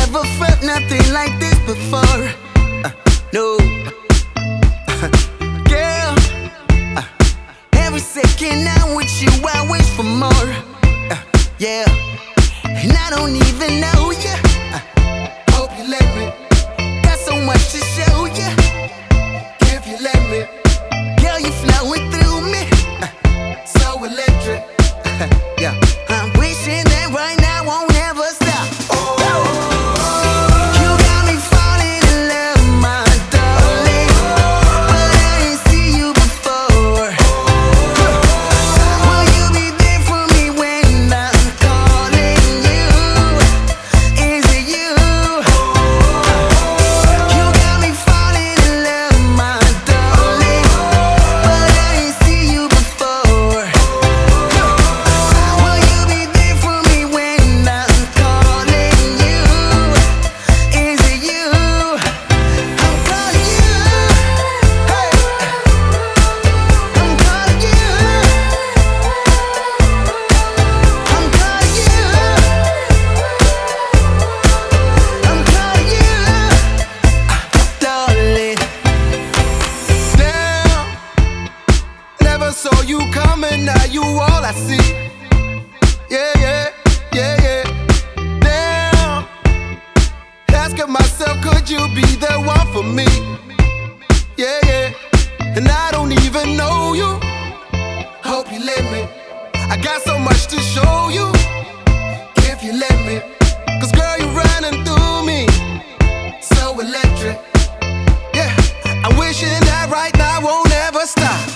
never felt nothing like this before. No. Girl, every second I'm with you, I wish for more. Yeah, and I don't even know you. Hope you let me. Got so much to show you. If you let me. Girl, you flowing through me. So electric. Yeah, I'm wishing that right now won't ever stop. You got me falling in love, my darling, but I ain't see you before. Will you be there for me when I'm calling you? Is it you? You got me falling in love, my darling, but I ain't see you before. Will you be there for me when I'm calling you? Is it you? I'm calling you. Hey, I'm calling you. I'm calling you. I'm calling you, darling. Damn, never saw you coming, now you all I see. Yeah, yeah, yeah, yeah. Damn, asking myself, could you be the one for me? Yeah, yeah, and I don't even know you. Hope you let me. I got so much to show you. If you let me. Cause girl, you're running through me. So electric. Yeah, I'm wishing that right now won't ever stop.